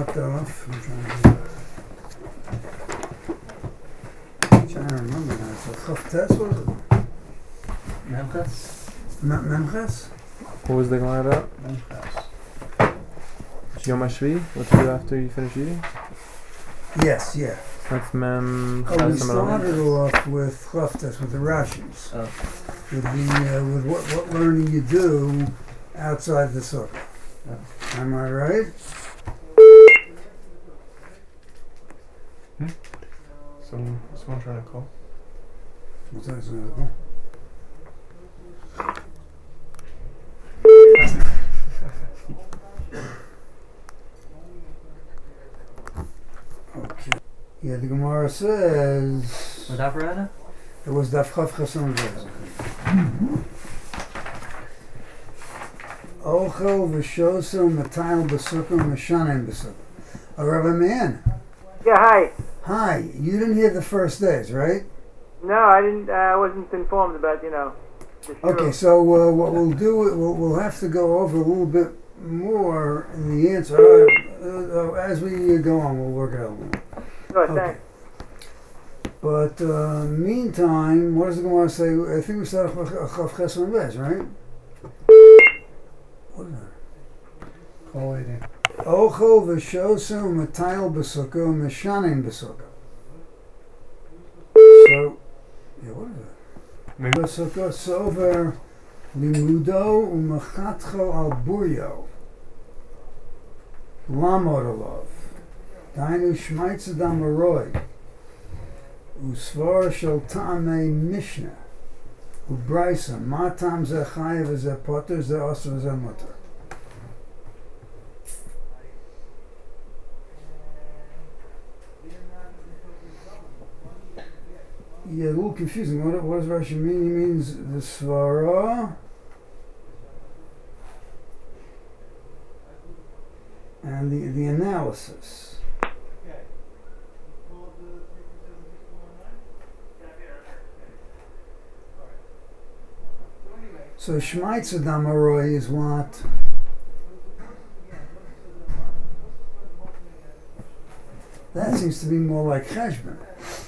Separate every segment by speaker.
Speaker 1: left off. I'm trying to remember now. So Chaftes was it?
Speaker 2: Memches?
Speaker 1: Memches?
Speaker 3: What was the Gemara about?
Speaker 2: Memches.
Speaker 3: Yom HaShvi? What to do after you finish eating?
Speaker 1: Yes, yeah.
Speaker 3: That's Mem.
Speaker 1: Oh, we started off with Chaftes, with the Rashis.
Speaker 2: Oh.
Speaker 1: With what learning you do outside the sukkah.
Speaker 2: Oh.
Speaker 1: Am I right?
Speaker 3: Someone trying to call?
Speaker 1: What's that sound? Okay. Yeah, the Gemara says
Speaker 2: What operator?
Speaker 1: it was Daf Chav Chasam Vez. Ochel v'shoso matayil b'sukkah m'shanim b'sukkah. Oh, Rabbi Man.
Speaker 4: Yeah, hi.
Speaker 1: Hi. You didn't hear the first days, right?
Speaker 4: No, I didn't. I wasn't informed about the
Speaker 1: Okay, so what we'll do, we'll have to go over a little bit more in the answer. As we go on, we'll work it out a little.
Speaker 4: Sure,
Speaker 1: Okay.
Speaker 4: thanks.
Speaker 1: But meantime, what does the Gemara say? I think we started with Chav Chesed Vez, right? What is that?
Speaker 3: Call lady.
Speaker 1: Ochel v'shoso matayil b'sukkah m'shanim b'sukkah. So, yeah, what is that? B'sukkah sover limudo u'mechatcho al buryo lamod alav dainu shmaitz adam aroi u'svar shel ta'amei mishnah u'braisa ma tam ze chayev ze poter ze osur ze muter. Yeah, a little confusing. What does Rashi mean? He means the svara and the analysis. So Shmaitz Adam Aroi is what? That seems to be more like Cheshbon.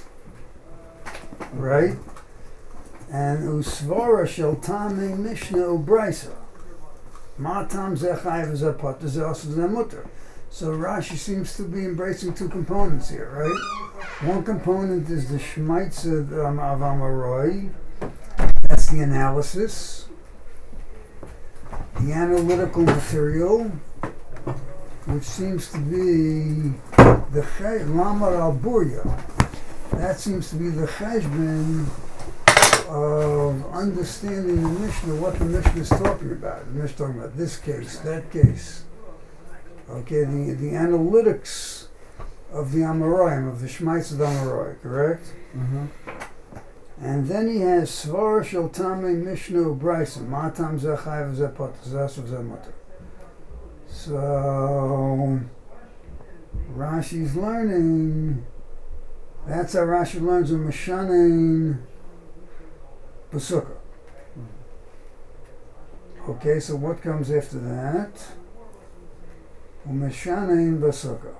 Speaker 1: Right? And usvara shel tamei mishnah ubraisa. Ma tam zechayev zepat ze'asav zemuter. So Rashi seems to be embracing two components here, right? One component is the shmaitz of Amaroi. That's the analysis, the analytical material, which seems to be the lamar al burya. That seems to be the cheshbon of understanding the Mishnah, what the Mishnah is talking about. The Mishnah is talking about this case, that case. Okay, the analytics of the Amoraim, of the Shmaitz of the Amorai, correct?
Speaker 3: Mm-hmm.
Speaker 1: And then he has Svar Shel Tamei Mishnah Ubraisa, Matam Zechayv Zepot, Zasav Zemoter. So, Rashi's learning. That's how Rashi learns of Meshanein B'sukkah. Okay, so what comes after that? Meshanein B'sukkah.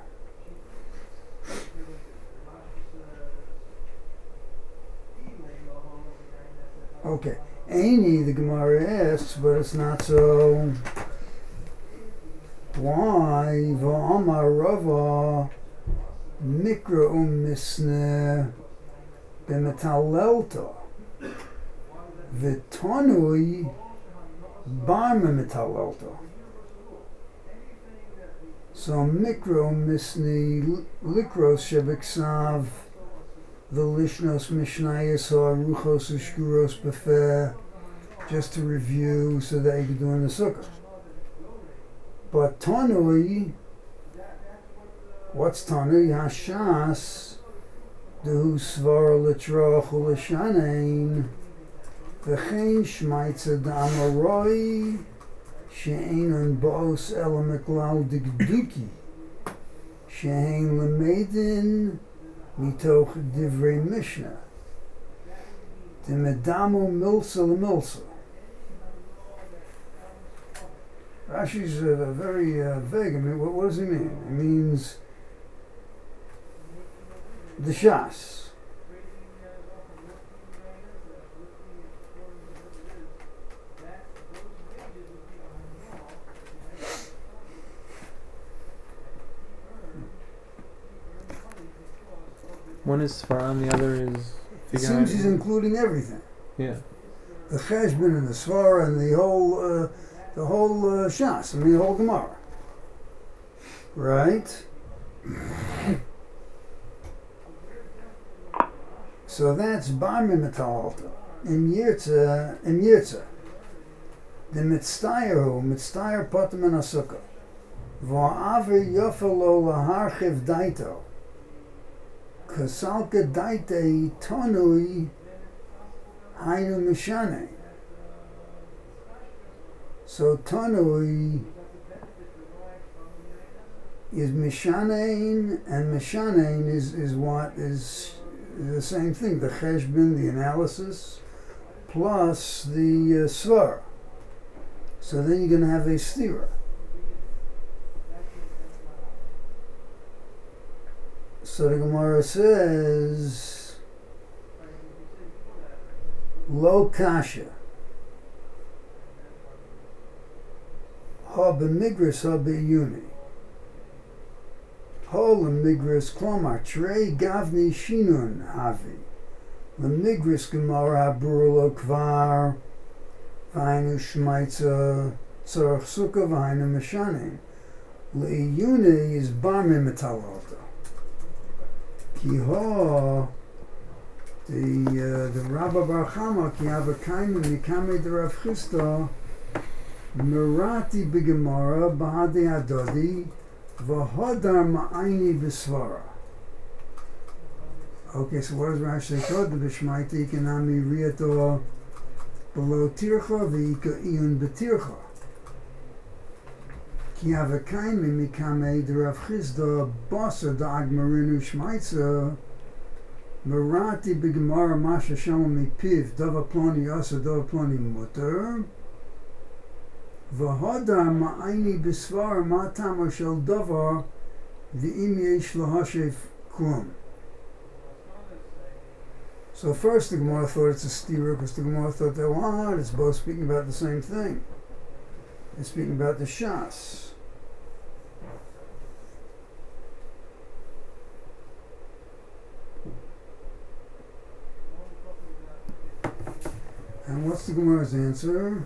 Speaker 1: Okay, Eini, the Gemara asks, but it's not so. Why? V'amar Rava Mikra misne b'metalelta v'tonui barma metalelta. So mikra misne likros shebeksav v'lishnos mishnayos ha'aruchos u'shkuros b'feh. Just to review, so that you can do in the sukkah. But tonui. What's Tanui Hashas? Du Svar Litrach Ulashanein V'chein Shmaitza D'Amaroi She'enon Ba'os Elamiklal Digduki She'ein Lemedin Mitoch Divrei Mishnah D'Medamu Milsa L'Milsa. Rashi's very vague. I mean, what does he mean? It means the Shas.
Speaker 3: One is Sfaram, the other is.
Speaker 1: It seems he's including everything.
Speaker 3: Yeah.
Speaker 1: The Cheshbon and the Svara and the whole Shas. I mean, the whole Gemara. Right? So that's Barmi Metalta. In Yirtza. The Mitztayer Potem and Asukah. Va'avi Yofelo Laharchiv Daito. Kasalka Daite Tonui Hainu Mishane. So Tonui is Mishanein, and Mishanein is what is the same thing, the Cheshbon, the analysis, plus the Svar. So then you're going to have a Stira. So the Gemara says, Lo kasha, ha b'migras ha b'yuni, ha l'migras klomar, trei gavni shinun havi, l'migras Gemara habur lo kvar, v'hainu shmaitza, tzarach sukkah v'hainu meshanim, l'yuni is barmi metalota. Kiho, the Rabba Bar Chama, ki hava kainu mikame de Rav Chisda, Merati b'Gemara b'hadi adodi, v'hodar ma'ayni b'svara. Okay, so what does Rashi say? The b'shmaiti ikanami riyato below tircha v'ika iyun b'tircha. Ki hava kainu mikame de Rav Chisda, basa da'ag marinu shmaitza, Merati b'Gemara masha shama mipiv dava ploni yasa dava ploni muter v'hodar ma'ayni b'svar ma'tama shel davar v'im yesh lahashev klum. So first the Gemara thought it's a stira because the Gemara thought that what? It's both speaking about the same thing. It's speaking about the Shas. And what's the Gemara's answer?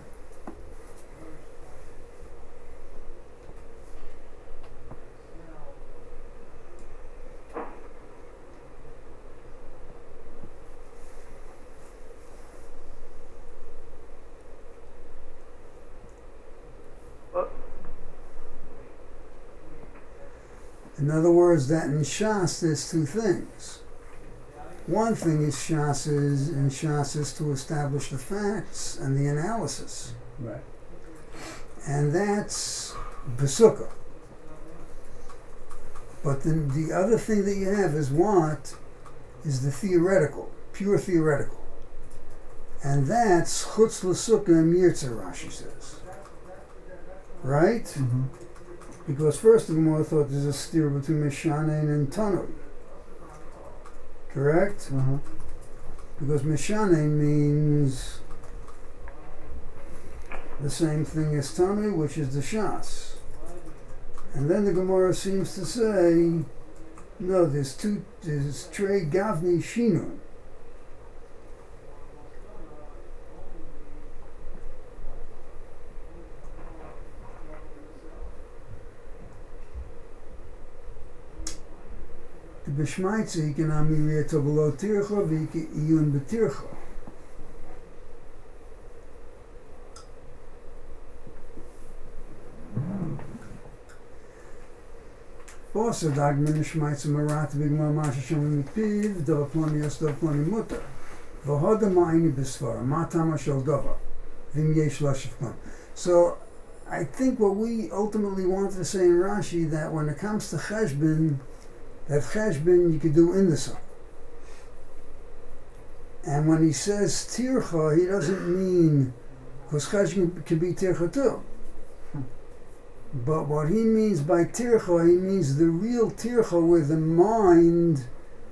Speaker 1: In other words, that in Shas there's two things. One thing is Shas is to establish the facts and the analysis.
Speaker 2: Right.
Speaker 1: And that's Besukkah. But then the other thing that you have is what? Is the theoretical, pure theoretical. And that's Chutz L'Sukkah and Yirtza, Rashi says. Right?
Speaker 2: Mm-hmm.
Speaker 1: Because first the Gemara thought there's a steer between Mishanein and Tanoi. Correct?
Speaker 2: Uh-huh.
Speaker 1: Because Mishanein means the same thing as Tanoi, which is the Shas. And then the Gemara seems to say, no, there's Trei Gavni Shinun. The B'shmaitze you can amiriyato below tircha v'yike iyun b'tircha. Also, dagmin shmaitze marat b'gmar masha shom mipiv dava ploni yos dava ploni mutter v'hoda ma'ini b'svara matama shel dava v'im yesh lashiv plon. So, I think what we ultimately wanted to say in Rashi that when it comes to cheshbon, that cheshbon you could do in the sun. And when he says tircha, he doesn't mean, because cheshbon could be tircha too. But what he means by tircha, he means the real tircha where the mind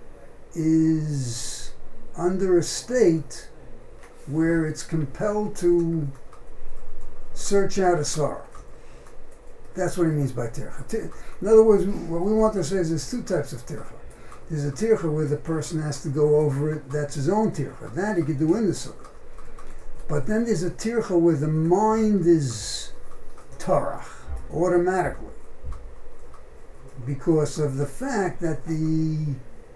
Speaker 1: is under a state where it's compelled to search out a sorrow. That's what he means by tircha. In other words, what we want to say is there's two types of tircha. There's a tircha where the person has to go over it, that's his own tircha. That he could do in the sukkah. But then there's a tircha where the mind is tarach, automatically. Because of the fact that the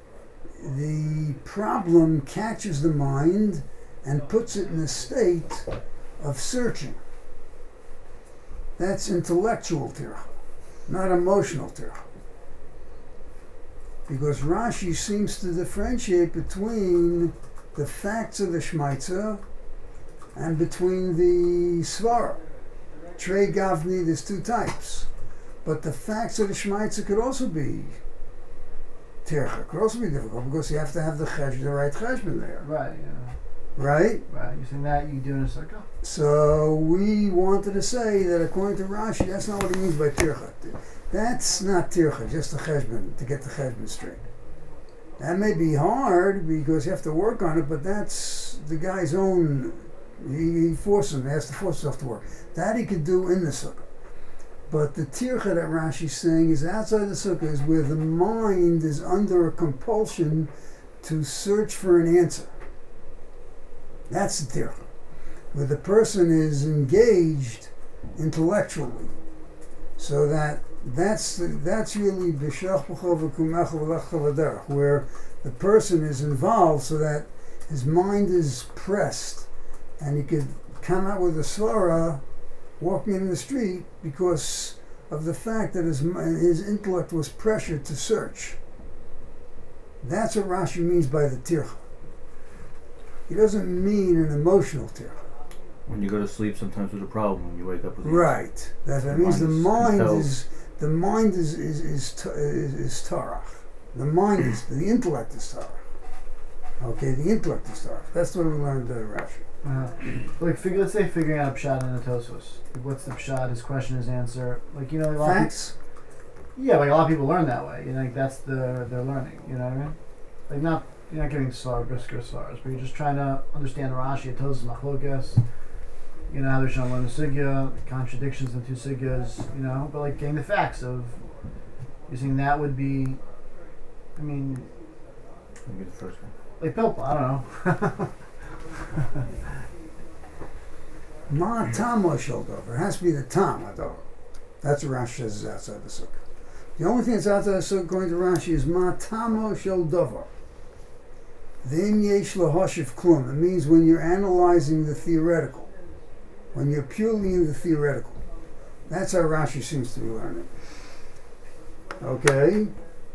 Speaker 1: problem catches the mind and puts it in a state of searching. That's intellectual tircha, not emotional tircha. Because Rashi seems to differentiate between the facts of the Shmaitza and between the Svara. Trey Gavni, there's two types. But the facts of the Shmaitza could also be tircha, could also be difficult because you have to have the right cheshbon there.
Speaker 5: Right, yeah.
Speaker 1: Right?
Speaker 5: Right. You're saying that you do in a sukkah?
Speaker 1: So we wanted to say that according to Rashi, that's not what he means by tircha. That's not tircha, just the cheshbon, to get the cheshbon straight. That may be hard because you have to work on it, but that's the guy's own. He forces him, he has to force himself to work. That he could do in the sukkah. But the tircha that Rashi's saying is outside the sukkah, is where the mind is under a compulsion to search for an answer. That's the tircha. Where the person is engaged intellectually. So that's really where the person is involved so that his mind is pressed and he could come out with a svara walking in the street because of the fact that his intellect was pressured to search. That's what Rashi means by the tircha. He doesn't mean an emotional tircha.
Speaker 2: When you go to sleep, sometimes with a problem. When you wake up with
Speaker 1: Right. That means the mind is tarach. The mind is the intellect is tarach. Okay, the intellect is tarach. That's what we learned Rashi.
Speaker 5: Let's say figuring out a pshat in a Tosfos. Like, what's the pshat? His question, his answer. Like, you know, a lot
Speaker 1: Facts.
Speaker 5: Of people, yeah, like a lot of people learn that way. You know, like that's their learning. You know what I mean? Like you're not getting svar brisker svars, but you're just trying to understand Rashi, Tosfos, Machlokas. You know how they're trying to learn the sugya, the contradictions in the two sugyas. You know, but like getting the facts of. You're saying that would be. I mean.
Speaker 2: Maybe the first one.
Speaker 5: Like Pilpa, I don't know.
Speaker 1: Ma tamo shel dover. It has to be the tam adover. That's what Rashi says is outside the sukkah. The only thing that's outside the sukkah, according to Rashi, is ma tamo shel dover. V'im yesh lahoshiv klum. It means when you're analyzing the theoretical, when you're purely in the theoretical. That's how Rashi seems to be learning. Okay.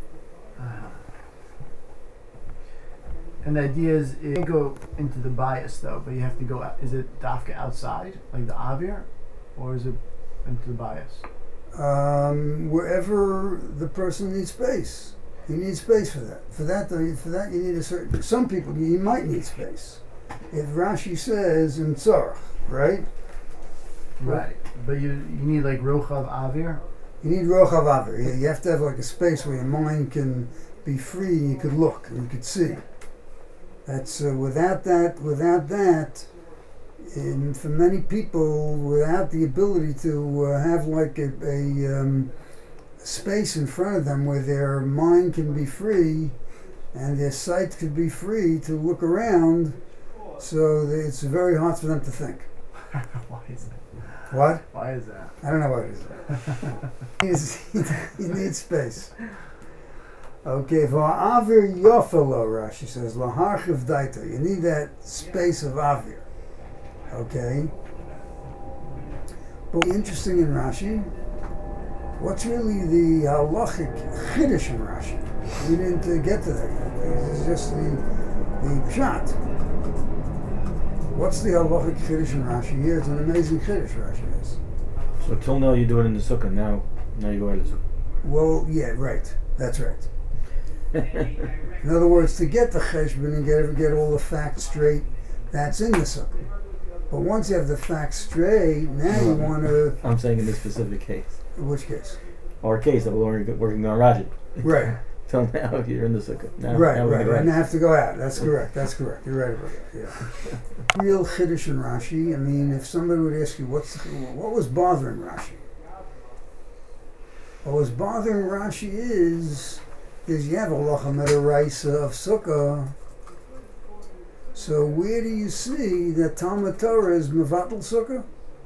Speaker 5: And the idea is, you can't go into the bias though, but you have to go. Is it dafka outside, like the avir, or is it into the bias?
Speaker 1: Wherever the person needs space, you need space for that. For that, you need a certain. Some people you might need space. If Rashi says in tzarach, right?
Speaker 5: Right, but you need like rochav avir.
Speaker 1: You need rochav avir. You have to have like a space where your mind can be free. And you could look and you could see. That's without that, for many people, without the ability to have like a space in front of them where their mind can be free and their sight could be free to look around, so it's very hard for them to think.
Speaker 5: Why is that?
Speaker 1: What?
Speaker 5: Why is that?
Speaker 1: I don't know what it is. You need space. Okay, for avir yofelo, Rashi says, laharchiv daita. You need that space of avir. Okay? But interesting in Rashi, what's really the halachic chiddush in Rashi? We didn't get to that yet. This is just the pshat. What's the halachic chiddush in Rashi? Here, it's an amazing chiddush Rashi is.
Speaker 2: So till now you do it in the sukkah. Now you go out of the sukkah.
Speaker 1: Well, yeah, right. That's right. In other words, to get the cheshbon and get all the facts straight, that's in the sukkah. But once you have the facts straight, now you want to.
Speaker 2: I'm saying in this specific case.
Speaker 1: In which case?
Speaker 2: Our case that we're working on Rashi.
Speaker 1: Right.
Speaker 2: Till now you're in the sukkah. Now,
Speaker 1: Right,
Speaker 2: now we're
Speaker 1: right,
Speaker 2: gonna
Speaker 1: right.
Speaker 2: go
Speaker 1: And I have to go out. That's correct. That's correct. You're right about that. Yeah. Real chiddush in Rashi. I mean, if somebody would ask you what was bothering Rashi, what was bothering Rashi is you have a halacha midaraisa of sukkah. So where do you see that Talmud Torah is mevatel sukkah?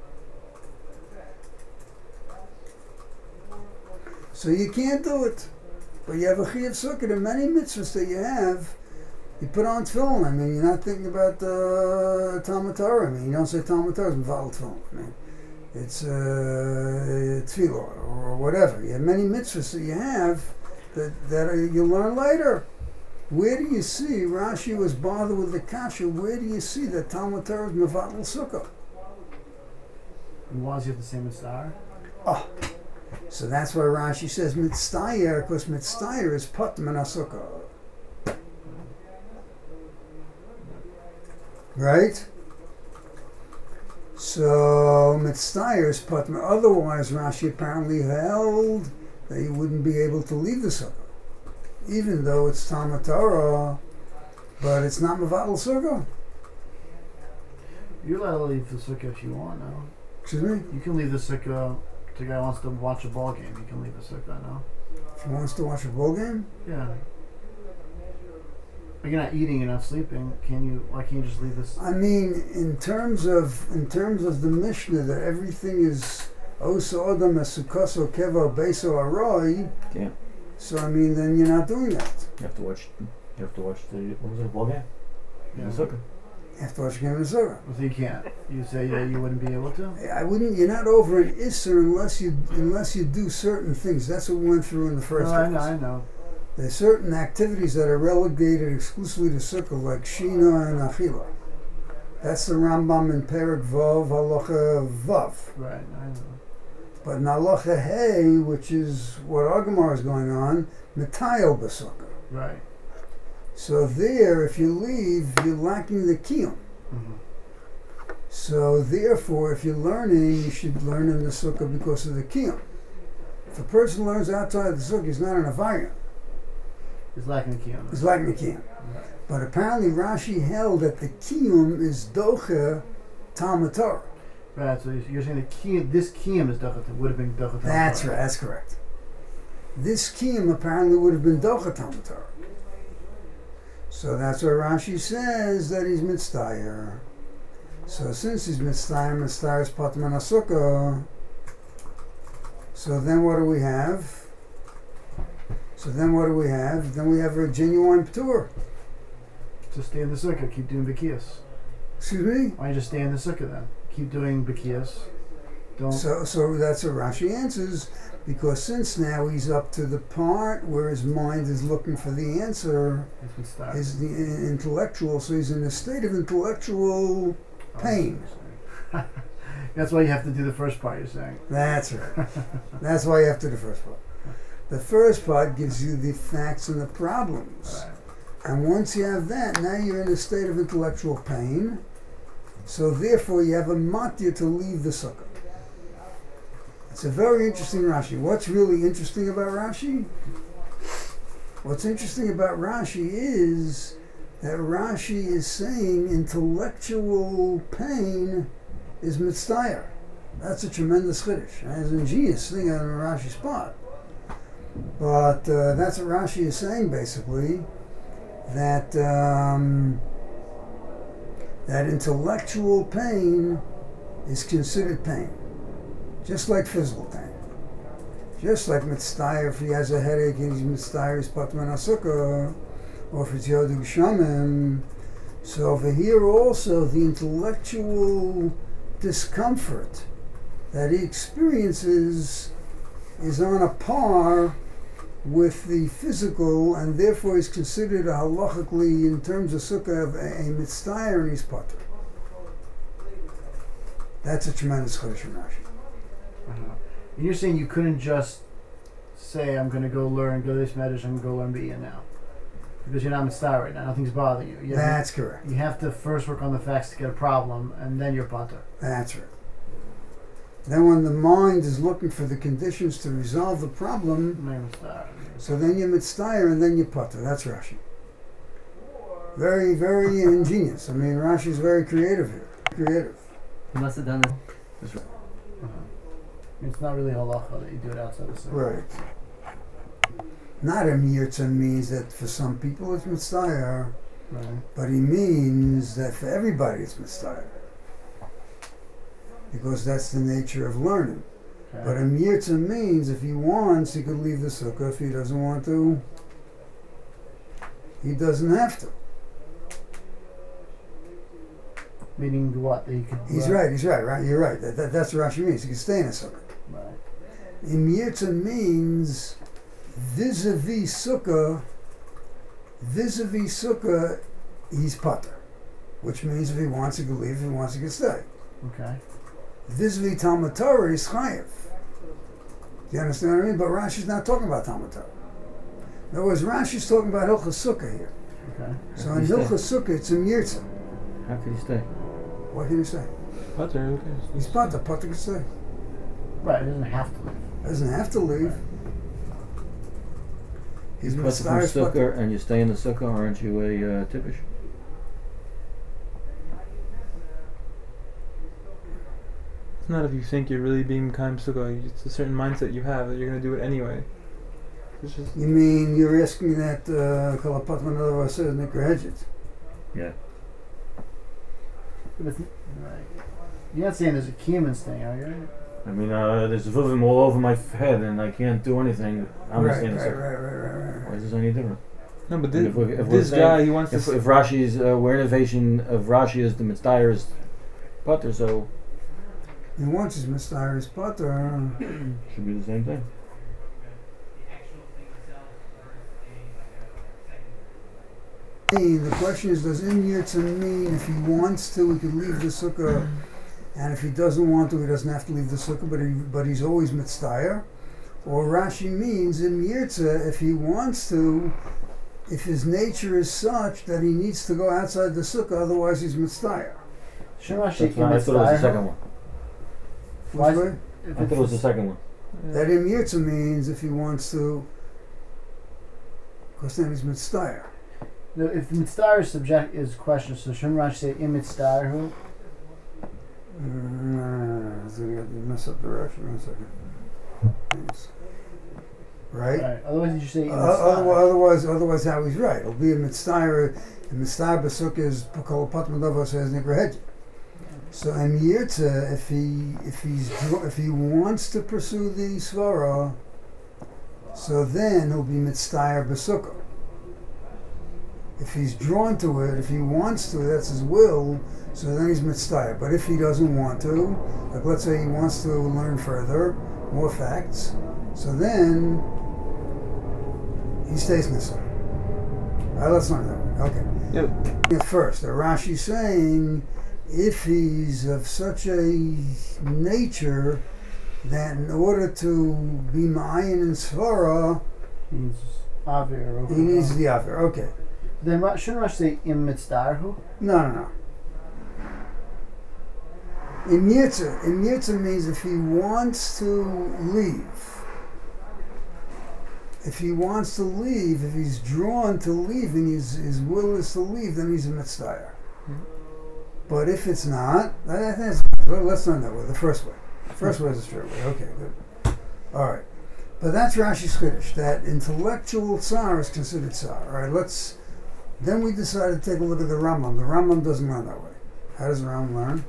Speaker 1: So you can't do it. But you have a chiyuv sukkah. There are many mitzvahs that you have. You put on tefillin. I mean, you're not thinking about Talmud Torah. I mean, you don't say Talmud Torah is mevatel tefillin. I mean, it's tefillah or whatever. You have many mitzvahs that you have that you learn later. Where do you see Rashi was bothered with the kasha? Where do you see that Talmud Torah is mevatel sukkah?
Speaker 5: And why does you have the same star?
Speaker 1: Oh. So that's why Rashi says mitztayer, because mitztayer is patam and asukah. Right? So mitztayer is patam. Otherwise, Rashi apparently held that you wouldn't be able to leave the sukkah, even though it's Talmud Torah, but it's not mevatel sukkah.
Speaker 5: You're allowed to leave the sukkah if you want now.
Speaker 1: Excuse me?
Speaker 5: You can leave the sukkah. If the guy wants to watch a ball game, you can leave the sukkah now.
Speaker 1: If he wants to watch a ball game?
Speaker 5: Yeah. But you're not eating, you're not sleeping. Why can't you just leave this?
Speaker 1: I mean, in terms of the Mishnah that everything is osa odam esukaso kevo beso aroi.
Speaker 2: Yeah.
Speaker 1: So I mean, then you're not doing that.
Speaker 2: You have to watch the what was it, ball game?
Speaker 5: Yeah.
Speaker 2: In the sukkah.
Speaker 1: You have to watch a game in the sukkah.
Speaker 5: So you can't. You say that you wouldn't be able to?
Speaker 1: I wouldn't. You're not over an isser unless you do certain things. That's what we went through in the first.
Speaker 5: No, I know.
Speaker 1: There's certain activities that are relegated exclusively to sukkah, like shina and achila. That's the Rambam in Perek Vav Halacha Vav.
Speaker 5: Right, I know.
Speaker 1: But in Halacha Hey, which is what Agamar is going on, Mitayel b'sukkah.
Speaker 5: Right.
Speaker 1: So there, if you leave, you're lacking the kiyum.
Speaker 5: Mm-hmm.
Speaker 1: So therefore, if you're learning, you should learn in the sukkah because of the kiyum. If a person learns outside the sukkah, he's not an avarian.
Speaker 5: He's lacking kiyum.
Speaker 1: He's lacking the kiyum.
Speaker 5: Right.
Speaker 1: But apparently Rashi held that the kiyum is docha Talmud Torah.
Speaker 5: Right, so you're saying the kiyum, this kiyum is dochet, would have been dochet.
Speaker 1: That's right, that's correct. This kiyum apparently would have been docha Talmud Torah. So that's why Rashi says that he's mitztayer. So since he's mitztayer is patam and asukah. So then what do we have? Then we have a genuine p'tur.
Speaker 5: Just stay in the sukkah, keep doing bikiyas.
Speaker 1: Excuse me?
Speaker 5: Why don't you just stay in the sukkah then? Keep doing bikiyas. Don't.
Speaker 1: So that's what Rashi answers, because since now he's up to the part where his mind is looking for the answer, is the intellectual, so he's in a state of intellectual pain.
Speaker 5: That's why you have to do the first part, you're saying.
Speaker 1: That's right. That's why you have to do the first part. The first part gives you the facts and the problems.
Speaker 5: Right.
Speaker 1: And once you have that, now you're in a state of intellectual pain. So therefore you have a matya to leave the sukkah. It's a very interesting Rashi. What's really interesting about Rashi? What's interesting about Rashi is that Rashi is saying intellectual pain is mitztayer. That's a tremendous chiddush. It's an ingenious thing on Rashi's spot. But that's what Rashi is saying basically, that that intellectual pain is considered pain, just like physical pain. Just like mitztayer, if he has a headache and he's mitztayer, he's patam and asukah, or if it's yodig shamim. So over here also, the intellectual discomfort that he experiences is on a par with the physical, and therefore is considered halachically, in terms of sukkah, of a mitztayer and he's pater. That's a tremendous chiddush in Rashi.
Speaker 5: And you're saying you couldn't just say, I'm going to go to this medrash, I'm going to go learn B'iyah now. Because you're not mitztayer right now, nothing's bothering you.
Speaker 1: That's correct.
Speaker 5: You have to first work on the facts to get a problem, and then you're pater.
Speaker 1: That's right. Then when the mind is looking for the conditions to resolve the problem, so then you mitzvah and then you putter. That's Rashi. Very, very ingenious. I mean, Rashi is very creative here. Creative.
Speaker 6: He must have done this.
Speaker 5: It's not really halacha that you do it outside the circle.
Speaker 1: Right. Not a mirza means that for some people it's mitzvah,
Speaker 5: Right.
Speaker 1: but he means that for everybody it's mitzvah. Because that's the nature of learning.
Speaker 5: Okay.
Speaker 1: But a mirza means if he wants, he could leave the sukkah. If he doesn't want to, he doesn't have to.
Speaker 5: Meaning what? That you could.
Speaker 1: He's right. You're right. That's what Rashi means. He can stay in a sukkah.
Speaker 5: Right.
Speaker 1: In mirza means vis-a-vis sukkah, he's pater. Which means if he wants, he can leave. If he wants, he can stay.
Speaker 5: Okay.
Speaker 1: Vis-a-vis Talmud Torah is chayev. Do you understand what I mean? But Rashi's not talking about Talmud Torah. In other words, Rashi's talking about Hilchas Sukkah here.
Speaker 5: Okay.
Speaker 1: So in Hilchas Sukkah, it's a mirza.
Speaker 2: How could he stay?
Speaker 1: What can you say?
Speaker 3: Pater, who cares?
Speaker 1: He's pater. Pater can stay.
Speaker 5: Right. It doesn't have to leave.
Speaker 1: Doesn't have to leave. He's
Speaker 2: You putter from
Speaker 1: mitzvah
Speaker 2: sukkah
Speaker 1: pater.
Speaker 2: and you stay in the sukkah, aren't you a tippish?
Speaker 3: It's not if you think you're really being Kaim Sukkah. It's a certain mindset you have that you're going to do it anyway. It's just.
Speaker 1: You mean you're asking that Kalapat Manadava says Nikrahedjit?
Speaker 2: Yeah.
Speaker 5: But it's, right. You're not saying there's a Kiyuman's thing, are you?
Speaker 2: I mean, there's vuvim all over my head and I can't do anything. I'm
Speaker 1: Right,
Speaker 2: just staying in the sukkah.
Speaker 1: right.
Speaker 2: Why is this any different?
Speaker 3: No, but
Speaker 2: If we're
Speaker 3: this
Speaker 2: saying-
Speaker 3: guy, he wants to.
Speaker 2: If Rashi's where innovation of Rashi is the mitzvah is putter, so
Speaker 1: He wants his mitzvah his pater.
Speaker 2: should be the same thing.
Speaker 1: The question is, does in yirtza mean if he wants to, he could leave the sukkah, and if he doesn't want to, he doesn't have to leave the sukkah, but he's always mitzvah? Or Rashi means in yirtza, if he wants to, if his nature is such that he needs to go outside the sukkah, otherwise he's mitzvah.
Speaker 5: Shouldn't Rashi
Speaker 2: That's why I thought it was the second one.
Speaker 5: Why is
Speaker 1: Which
Speaker 5: it-
Speaker 1: way?
Speaker 5: if
Speaker 2: I thought it was the second one.
Speaker 1: That in yirtza means if he wants to, because then he's mitzvah.
Speaker 5: No, if the mitzvah is subject is question, so shouldn't Rashi say im mitzvah who?
Speaker 1: So you mess up the Rashi 1 second. Yes. Right?
Speaker 5: Otherwise, you should say im mitzvah.
Speaker 1: Otherwise, how he's right. It'll be a mitzvah. A mitzvah b'sukkah is kol pat medava says nikrahedjit. So in yirtza, if he wants to pursue the svara, so then he'll be mitzvah b'sukkah. If he's drawn to it, if he wants to, that's his will, so then he's mitzvah. But if he doesn't want to, like let's say he wants to learn further, more facts, so then he stays in the sukkah. All right, let's learn that one. Okay.
Speaker 3: Yep.
Speaker 1: At first, the Rashi saying, if he's of such a nature that in order to be ma'ayin in svara,
Speaker 5: He's avir.
Speaker 1: he needs the aver. Okay.
Speaker 5: Then shouldn't Rashi say im mitzvah who?
Speaker 1: No. In yirtza means if he wants to leave. If he wants to leave, if he's drawn to leaving, his will is to leave, then he's a mitzvah. But if it's not, that's, let's learn that way, the first way. First way is the straight way. Okay, good. All right. But that's Rashi's Chiddush, that intellectual tsar is considered tsar. All right, then we decided to take a look at the Rambam. The Rambam doesn't learn that way. How does the Rambam learn?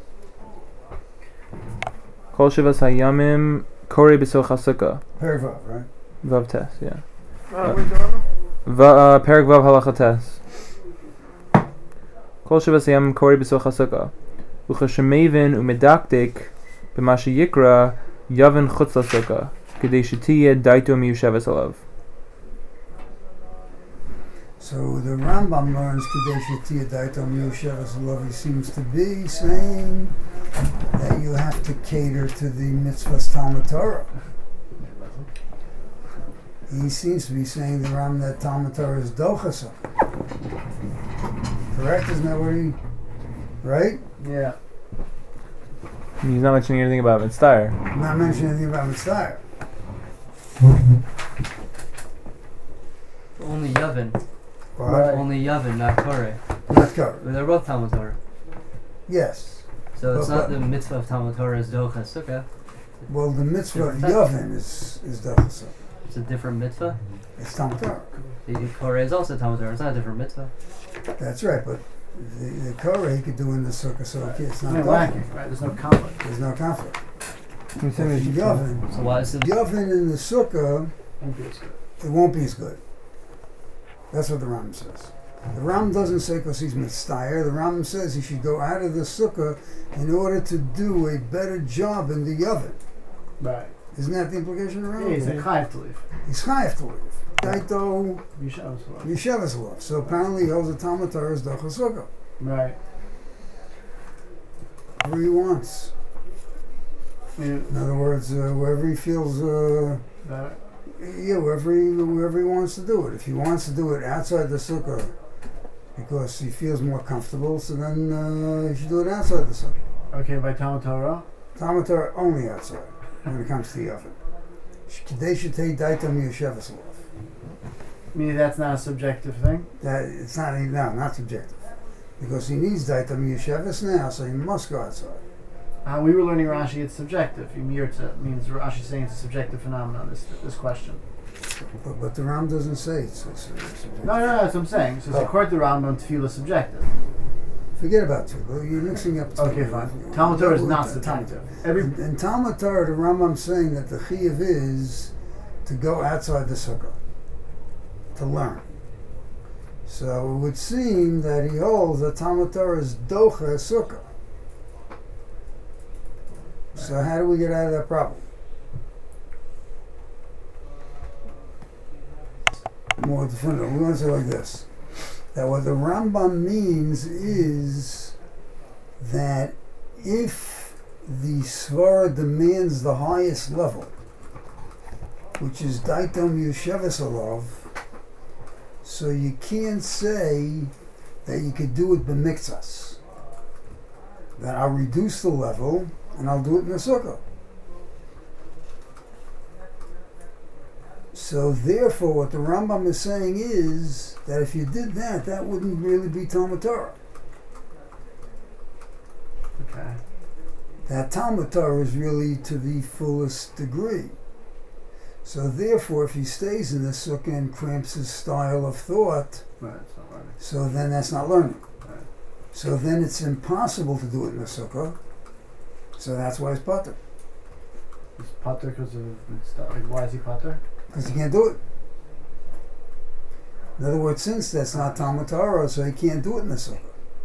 Speaker 3: Kol Shivas Hayamim Kori B'Soch HaSukkah.
Speaker 1: Perivav, right?
Speaker 3: Vav Tes, yeah.
Speaker 4: Where's the other?
Speaker 3: Perek Vav Halacha Tes. Kol Shivas Hayamim Kori B'Soch HaSukkah. Uchashemevin Umedaktik B'ma Sheyikra Yavin Chutz LaSukkah K'dei Shetiye Daito Miyusheves Alav.
Speaker 1: So the Rambam learns Kadesh Yatiyah Daitom Yosheves Alav. He seems to be saying that you have to cater to the mitzvahs Talmud Torah. He seems to be saying the Rambam that Talmud Torah is dochasa. Correct? Isn't that what he? Right?
Speaker 5: Yeah.
Speaker 3: He's not mentioning anything about Mitzvah.
Speaker 1: I'm not mentioning anything about Mitzvah.
Speaker 6: Only Yavin.
Speaker 1: Right.
Speaker 6: Only Yavin, not Koreh.
Speaker 1: Not covered.
Speaker 6: But they're both Talmud Torah.
Speaker 1: Yes.
Speaker 6: So it's
Speaker 1: But-
Speaker 6: not the mitzvah of Talmud Torah is Docha Sukkah.
Speaker 1: Well, the mitzvah of
Speaker 6: Different
Speaker 1: Yavin is Dochas.
Speaker 6: It's a different mitzvah.
Speaker 1: It's Talmud Torah.
Speaker 6: The Koreh is also Talmud Torah. It's not a different mitzvah.
Speaker 1: That's right, but the Korah he could do in the sukkah, so it's
Speaker 5: It's
Speaker 1: not
Speaker 5: not
Speaker 1: Dochas.
Speaker 5: lacking, right? There's no conflict.
Speaker 1: There's no conflict.
Speaker 3: He's saying there's
Speaker 1: Yavin,
Speaker 6: So why is it?
Speaker 1: Yavin in the sukkah,
Speaker 5: Won't be as good.
Speaker 1: it won't be as good. That's what the Rambam says. The Rambam doesn't say because he's mitzvah. The Rambam says he should go out of the sukkah in order to do a better job in the Yavin.
Speaker 5: Right.
Speaker 1: Isn't that the implication of the
Speaker 5: Yeah, he's
Speaker 1: Rambam?
Speaker 5: a chayav to leave.
Speaker 1: He's chayav to leave. Daito
Speaker 5: Yeshavas love.
Speaker 1: Yeshevas. So apparently he holds the Talmud Torah as Dochas Sukkah.
Speaker 5: Right.
Speaker 1: Whatever he wants.
Speaker 5: Yeah.
Speaker 1: In other words, wherever he feels,
Speaker 5: That-
Speaker 1: wherever he wants to do it. If he wants to do it outside the sukkah because he feels more comfortable, so then he should do it outside the sukkah.
Speaker 5: Okay, by Talmud Torah.
Speaker 1: Talmud Torah only outside when it comes to the oven. They should take daitam yeshevas love.
Speaker 5: Meaning that's not a subjective thing.
Speaker 1: That it's not subjective, because he needs daitam yeshevas now, so he must go outside.
Speaker 5: We were learning Rashi. It's subjective. Ymirta means Rashi saying it's a subjective phenomenon. This question.
Speaker 1: But the Ram doesn't say it's subjective.
Speaker 5: No, that's what I'm saying. So according to the Rambam, tefillah is subjective.
Speaker 1: Forget about tefillah. You're mixing up.
Speaker 5: Okay,
Speaker 1: tefillah.
Speaker 5: fine. Talmud Torah is not
Speaker 1: Talmud-
Speaker 5: subjective. Every
Speaker 1: In Talmud Torah, the Rambam's saying that the chiyuv is to go outside the sukkah to learn. So it would seem that he holds that Talmud Torah is docha sukkah. So how do we get out of that problem? More definitive. We want to say like this: that what the Rambam means is that if the svara demands the highest level, which is daitom yeshevas alav, so you can't say that you could do it b'miktzas. That I'll reduce the level and I'll do it in the sukkah. So therefore, what the Rambam is saying is that if you did that, that wouldn't really be Talmud Torah.
Speaker 5: okay.
Speaker 1: That Talmud Torah is really to the fullest degree. So therefore, if he stays in the sukkah and cramps his style of thought,
Speaker 5: Right. It's not learning.
Speaker 1: so then that's not learning.
Speaker 5: Right.
Speaker 1: So then it's impossible to do it in the sukkah. So that's why it's pater,
Speaker 5: He's potter because of stuff. Like, why is he potter?
Speaker 1: because he can't do it. In other words, since that's not Talmud Torah, so he can't do it in the sukkah.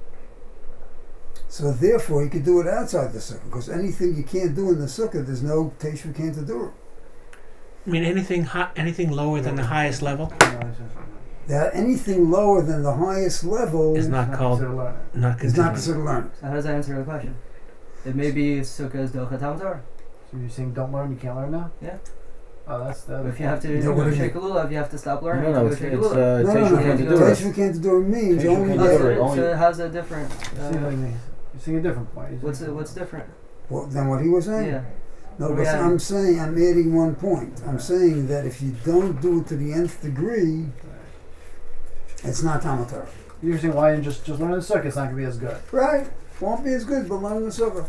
Speaker 1: So therefore, he could do it outside the sukkah, because anything you can't do in the sukkah, there's no teishu can't do.
Speaker 7: I mean, anything lower than the highest level
Speaker 1: That anything lower than the highest level
Speaker 7: is not called
Speaker 5: considered learning.
Speaker 7: not
Speaker 1: is not
Speaker 7: considered.
Speaker 1: considered learning.
Speaker 6: So how does that answer the question? It may be Sukkah is Docha Talmud Torah.
Speaker 5: So you're saying don't learn, you can't learn now?
Speaker 6: Yeah.
Speaker 5: Oh, that's the.
Speaker 6: If you have to
Speaker 1: Yeah,
Speaker 6: do
Speaker 1: what do you
Speaker 6: Shake Lulav, you have to stop learning.
Speaker 2: No,
Speaker 6: to
Speaker 2: it's
Speaker 6: go Shake
Speaker 2: it's
Speaker 6: Lulav.
Speaker 2: Teishu can't do it.
Speaker 1: Teishu can't do means
Speaker 2: Teishu
Speaker 1: only
Speaker 2: can't do
Speaker 1: get,
Speaker 2: it. only-
Speaker 6: So it has a different.
Speaker 5: See what I mean? You're saying a different point. You're saying-
Speaker 6: What's different?
Speaker 1: than what he was saying.
Speaker 6: Yeah.
Speaker 1: No,
Speaker 6: What
Speaker 1: but
Speaker 6: we have-
Speaker 1: I'm saying, I'm adding one point. I'm saying that if you don't do it to the nth degree, it's not Talmud Torah.
Speaker 5: You're saying why didn't just learn the sukkah? It's not gonna be as good.
Speaker 1: Right? Won't be as good, but learn the sukkah.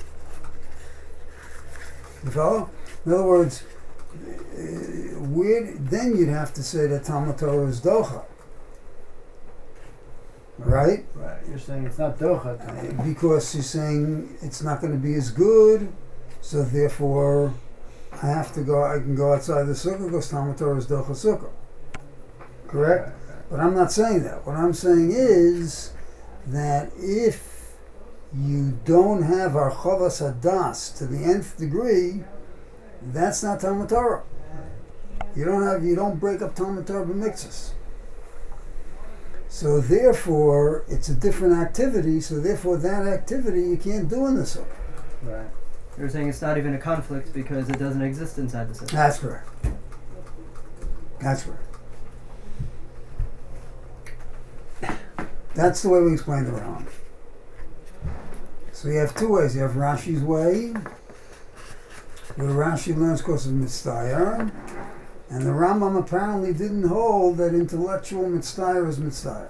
Speaker 1: You follow? In other words, then you'd have to say that Talmud Torah is docha. Right?
Speaker 5: Right. You're saying it's not docha.
Speaker 1: Because you're saying it's not going to be as good, so therefore I can go outside the sukkah because Talmud Torah is docha sukkah. Correct? But I'm not saying that. What I'm saying is that if you don't have Archavas Hadas to the nth degree, that's not Talmud Torah. You don't break up Talmud Torah b'miktzas. So therefore, it's a different activity. So therefore, that activity you can't do in the sukkah.
Speaker 5: Right.
Speaker 6: You're saying it's not even a conflict because it doesn't exist inside the Sukkah.
Speaker 1: That's correct. That's correct. That's the way we explain the Rambam. So So you have two ways. You have Rashi's way, where Rashi learns because of Mitzvah, and the Rambam apparently didn't hold that intellectual Mitzvah is Mitzvah.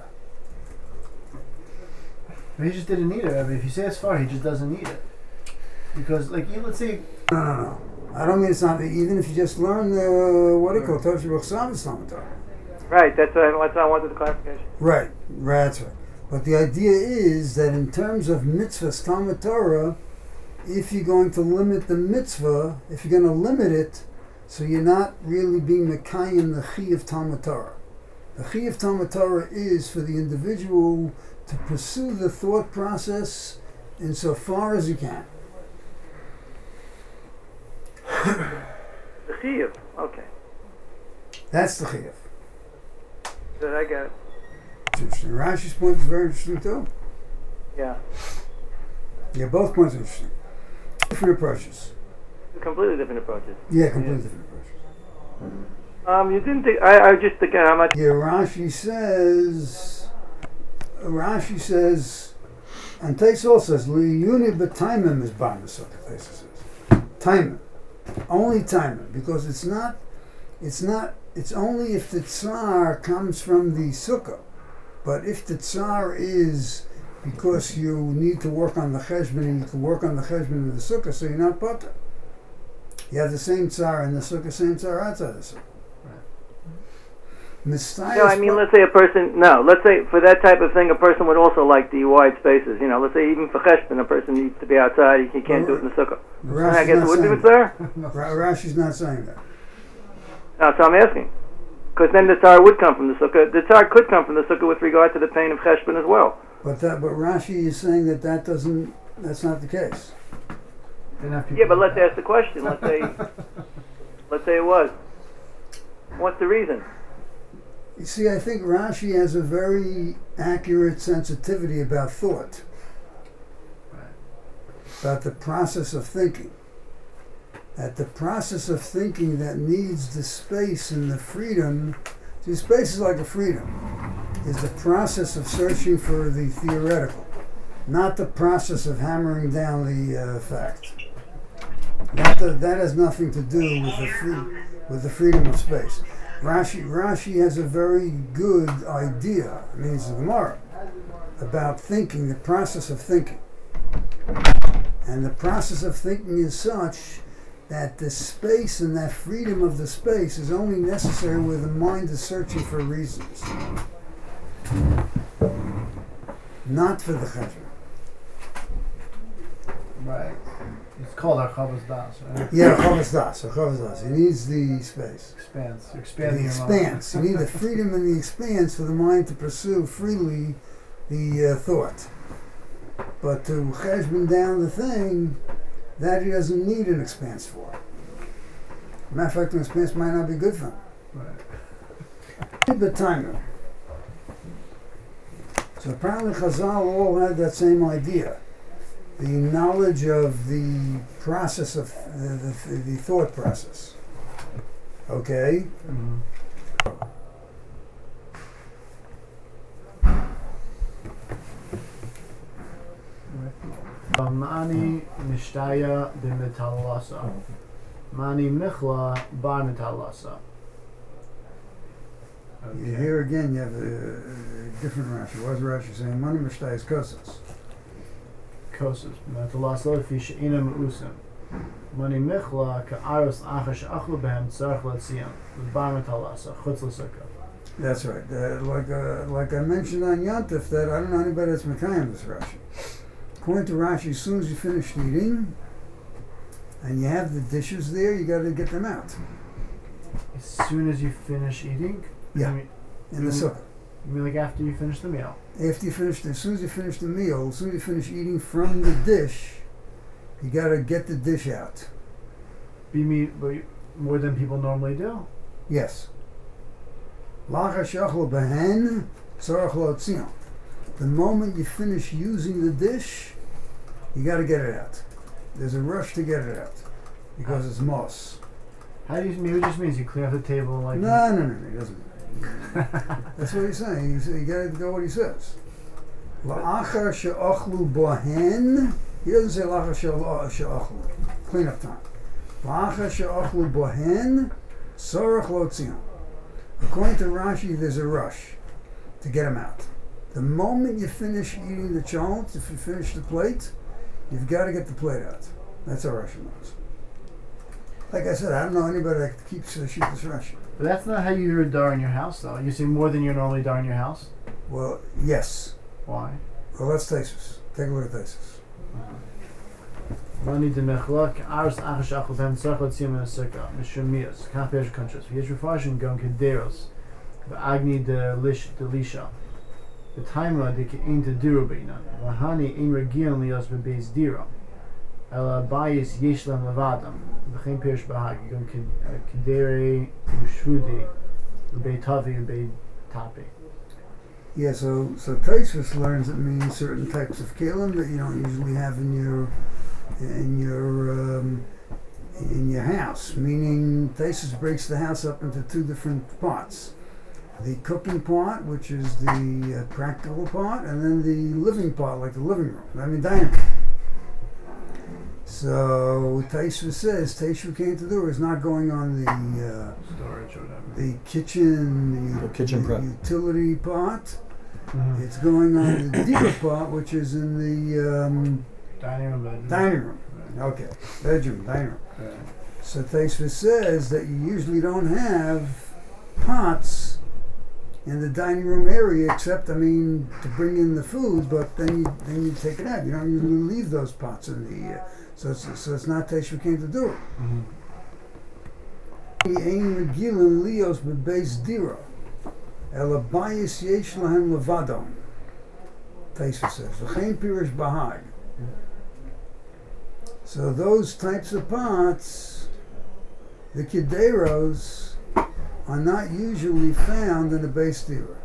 Speaker 5: He just didn't need it. I mean, if you say it's far, he just doesn't need it. Because, like, let's say...
Speaker 1: No. I don't mean it's not, even if you just learn the, what do you call it, Torah B'chsav, it's not Torah.
Speaker 4: Right, that's what I wanted the clarification.
Speaker 1: Right, that's right. But the idea is that in terms of mitzvahs, Talmud Torah, if you're going to limit the mitzvah, if you're going to limit it, so you're not really being Mekayim the Chi of Talmud Torah. The Chi of Talmud Torah is for the individual to pursue the thought process insofar as you can.
Speaker 4: The chiyuv, okay.
Speaker 1: That's the Chiyuv.
Speaker 4: Good, I got it.
Speaker 1: It's interesting. Rashi's point is very interesting too.
Speaker 4: Yeah.
Speaker 1: Yeah, both points are interesting. Different approaches.
Speaker 4: Completely different approaches.
Speaker 1: Yeah, completely different approaches.
Speaker 4: You didn't think, I just, again, I'm not...
Speaker 1: Yeah, Rashi says, and Taisol says, Liyuni b'taimim is b'amisot, Taisol says. Taimim. Only taimim, because it's only if the tsar comes from the sukkah. But if the tsar is because you need to work on the cheshbon, and you can work on the cheshbon of the sukkah, so you're not potter. You have the same tsar in the sukkah, same tsar outside the sukkah.
Speaker 4: No, I mean, let's say for that type of thing, a person would also like the wide spaces. You know, let's say even for cheshbon, a person needs to be outside. He can't do it in the sukkah. I guess it would be there.
Speaker 1: Rashi's not saying that.
Speaker 4: No, so I'm asking. Because then the tsar would come from the sukkah. The tsar could come from the sukkah with regard to the pain of cheshbon as well.
Speaker 1: But Rashi is saying that's not the case.
Speaker 4: Yeah, but let's ask the question. Let's say it was. What's the reason?
Speaker 1: You see, I think Rashi has a very accurate sensitivity about thought, about the process of thinking. That the process of thinking that needs the space and the freedom, see, space is like a freedom, is the process of searching for the theoretical, not the process of hammering down the fact. That has nothing to do with the freedom of space. Rashi has a very good idea, I mean it's a Gemara, about thinking, the process of thinking. And the process of thinking is such that the space and that freedom of the space is only necessary where the mind is searching for reasons. Not for the cheshbon.
Speaker 5: Right. It's called Archavas Das, right?
Speaker 1: Yeah, Archavas Das. He needs the space.
Speaker 5: Expanding
Speaker 1: the expanse. You need the freedom and the expanse for the mind to pursue freely the thought. But to cheshbon down the thing, that he doesn't need an expanse for. Matter of fact, an expanse might not be good for him.
Speaker 5: Right.
Speaker 1: The timer. So apparently Chazal all had that same idea. The knowledge of the process of the thought process. Okay?
Speaker 5: Mm-hmm. Mani nishtaya b'metalasa. Mani michla bar metalasa.
Speaker 1: Here again you have a different Rashi. What is Rashi saying? Mani mishtaya is kosas.
Speaker 5: Kosas. Metalasa lefi she'ina me'usim. Mani michla ka'aros achash achlu behem tzarech letziyam. Bar metalasa. Chutz l'sukkah.
Speaker 1: That's right. Like I mentioned on Yantif, that I don't know anybody that's Mekayim this Rashi. According to Rashi, as soon as you finish eating and you have the dishes there, you got to get them out.
Speaker 5: As soon as you finish eating?
Speaker 1: Yeah, in the sukkah.
Speaker 5: You mean like after you finish the meal?
Speaker 1: As soon as you finish the meal, as soon as you finish eating from the dish, you got to get the dish out.
Speaker 5: More than people normally do?
Speaker 1: Yes. The moment you finish using the dish, you got to get it out. There's a rush to get it out because it's moss.
Speaker 5: How do you mean? It just means you clear off the table like...
Speaker 1: No, he doesn't. That's what he's saying. You got to go what he says. La'achar she'ochlu bohen He doesn't say lacha she'achlu. Cleanup time. Lacha she'achlu bohen sorach lotzion. According to Rashi, there's a rush to get them out. The moment you finish eating the cholent, if you finish the plate, you've got to get the plate out. That's how Rashi knows. Like I said, I don't know anybody that keeps Shittas Rashi.
Speaker 5: But that's not how you dar in your house, though. You say more than you normally dar in your house.
Speaker 1: Well, yes.
Speaker 5: Why?
Speaker 1: Well, let's Taisus. Take a look at Taisus.
Speaker 5: Mani de mechlak ars achash achot hem tzarchot tzim in a sukkah mishumiyas kaf yesh countries. Yesh refashing gon kederos v'agni de lisha. The timer de kein te duro beinan v'hani in region lios bebeis dira. Ela bayis yesh lem levadam v'chein perish bahag gon kedere ushvudi v'bei tavi v'bei tapi.
Speaker 1: Yeah, so Taisus learns it means certain types of kalim that you don't usually have in your house. Meaning, Taisus breaks the house up into two different parts: the cooking part, which is the practical part, and then the living part, like the living room. Dining room. So Taisus says Taisus came to do is not going on the
Speaker 5: Storage or whatever.
Speaker 1: the kitchen,
Speaker 2: The kitchen prep.
Speaker 1: utility part.
Speaker 5: Mm-hmm.
Speaker 1: It's going on the deeper part, which is in the
Speaker 5: Dining room, bedroom.
Speaker 1: dining room. Okay, bedroom, dining room.
Speaker 5: Right.
Speaker 1: So Taisva says that you usually don't have pots in the dining room area, except, to bring in the food, but then you take it out. You don't usually leave those pots in the, so it's not Taisva came to do it. Ein regilen lios bebeis dira, ela bayis yesh lahem levadon. Taisva says, v'chein pirish bahag. So those types of pots, the kederos, are not usually found in the base dira.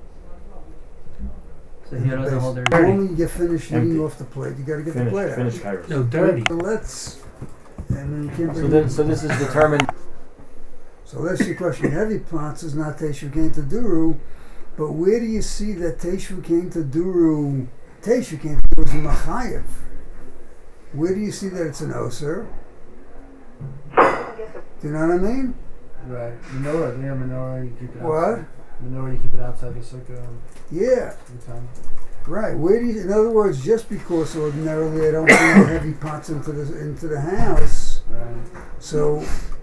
Speaker 6: So he doesn't hold their
Speaker 1: The moment you get finished eating
Speaker 2: Empty.
Speaker 1: off the plate, you got to get the plate out.
Speaker 2: Finish Kairos.
Speaker 7: No, dirty.
Speaker 1: So let's, and then you can't
Speaker 2: So,
Speaker 1: bring.
Speaker 2: so this is determined.
Speaker 1: So that's your question. Heavy pots is not Teshu came to Duru, but where do you see that Teshu came to Duru? Teshu came to Duru is a Machayev. Where do you see that it's an Oser? Do you know what I mean?
Speaker 5: Right. Menorah. Yeah, menorah. You keep it
Speaker 1: What?
Speaker 5: outside. Menorah. You keep it outside the sukkah.
Speaker 1: Yeah,
Speaker 5: Every time.
Speaker 1: right. Where do you? In other words, just because ordinarily I don't bring the heavy pots into the house,
Speaker 5: Right.
Speaker 1: so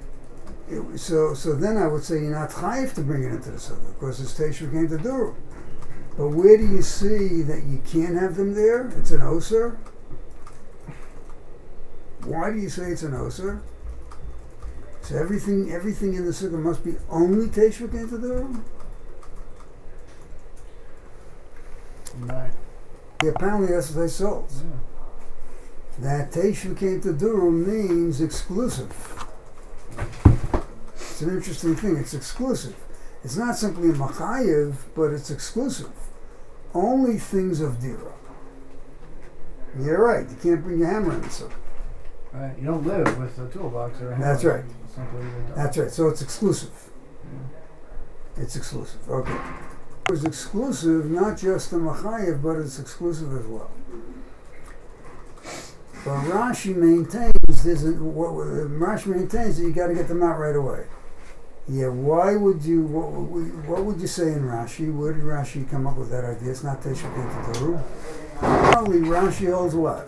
Speaker 1: then I would say you're not chayiv to bring it into the sukkah because it's Teshu came to Duru. But where do you see that you can't have them there? It's an Oser. Why do you say it's an Oser? So everything in the sukkah must be only Teshu came to Duru?
Speaker 5: Right.
Speaker 1: Yeah, apparently that's what they sold.
Speaker 5: Yeah.
Speaker 1: That Teshu came to Duru means exclusive. It's an interesting thing. It's exclusive. It's not simply a machayev, but it's exclusive. Only things of Dira. You're right. You can't bring your hammer in the sukkah.
Speaker 5: Right. You don't live with a toolbox or a hammer.
Speaker 1: That's right.
Speaker 5: Simply
Speaker 1: That's right. So it's exclusive. It's exclusive. Okay. It's exclusive, not just the machayev, but it's exclusive as well. But Rashi maintains that you got to get them out right away. Yeah. Why would you? What would you say in Rashi? Where did Rashi come up with that idea? It's not Teshu Kenta Daru. Probably Rashi holds what?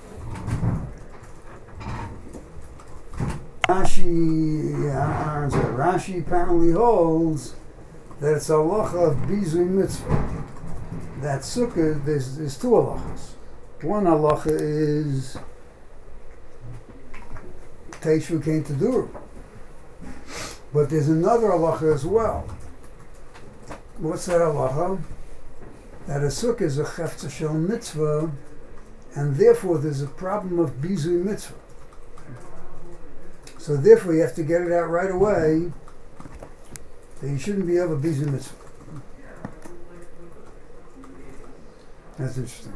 Speaker 1: Rashi apparently holds that it's a halacha of bizui mitzvah. That sukkah, there's two halachas. One halacha is Teshu came to Duru. But there's another halacha as well. What's that halacha? That a sukkah is a chefza shel mitzvah, and therefore there's a problem of bizui mitzvah. So therefore you have to get it out right away, that you shouldn't be able to bizui mitzvah. That's interesting.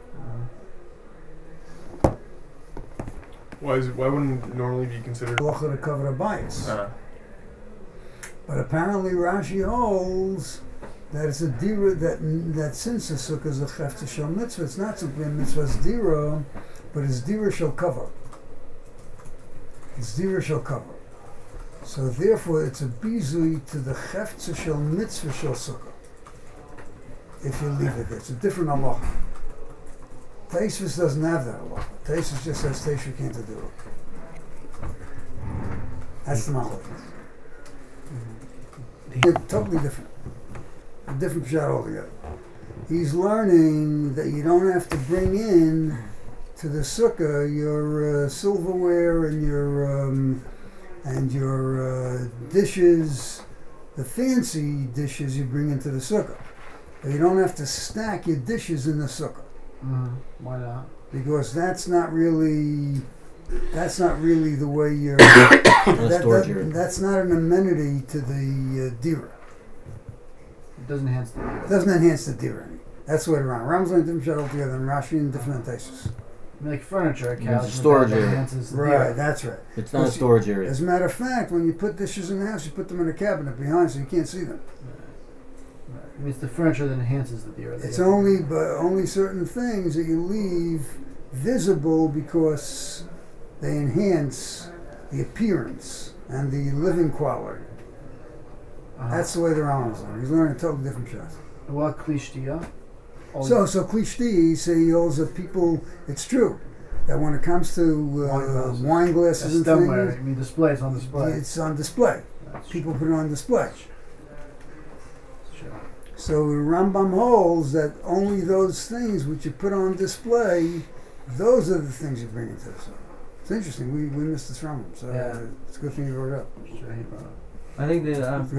Speaker 8: Why wouldn't it normally be considered?
Speaker 1: Halacha to cover a bias. But apparently Rashi holds that it's a dira, that since the sukkah is a chefza shel mitzvah, it's not simply a mitzvah's dira, but his dira shall cover. His dira shall cover. So therefore, it's a bizui to the cheftza shel mitzvah shel sukkah. If you leave it there, it's a different halacha. Taisvis doesn't have that halacha. Taisvis just says Taisvis can't do it. That's the knowledge. Totally different. A different pshat altogether. He's learning that you don't have to bring in to the sukkah your silverware and your dishes, the fancy dishes you bring into the sukkah. But you don't have to stack your dishes in the sukkah.
Speaker 5: Why not?
Speaker 1: Because that's not really the way you're. That's not an amenity to the dira.
Speaker 5: It doesn't enhance the dira.
Speaker 1: It doesn't enhance the dira. That's the way around. Rambam's learning different shot altogether than Rashi and different entasis.
Speaker 5: Like furniture, a
Speaker 2: It's
Speaker 5: couch.
Speaker 2: a storage area.
Speaker 5: Enhances the
Speaker 1: Right,
Speaker 5: dira.
Speaker 1: that's right.
Speaker 2: It's not a storage area.
Speaker 1: As a matter of fact, when you put dishes in the house, you put them in a cabinet behind so you can't see them.
Speaker 5: Right. I mean, it's the furniture that enhances the dira.
Speaker 1: It's only certain things that you leave visible because they enhance the appearance and the living quality. That's the way the Rambam's learning. He's learning a totally different shot.
Speaker 5: What klishtiya?
Speaker 1: So klishti, he holds that people. It's true that when it comes to wine glasses and
Speaker 5: stemware.
Speaker 1: things,
Speaker 5: I mean, display. It's on display.
Speaker 1: it's on display.
Speaker 5: That's
Speaker 1: People put it on display.
Speaker 5: Sure.
Speaker 1: So the Rambam holds that only those things which you put on display, those are the things you bring into the sukkah. It's interesting. We missed this Rambam, so
Speaker 5: Yeah.
Speaker 1: it's a good thing you wrote it up.
Speaker 5: Sure, he brought it up.
Speaker 6: I think the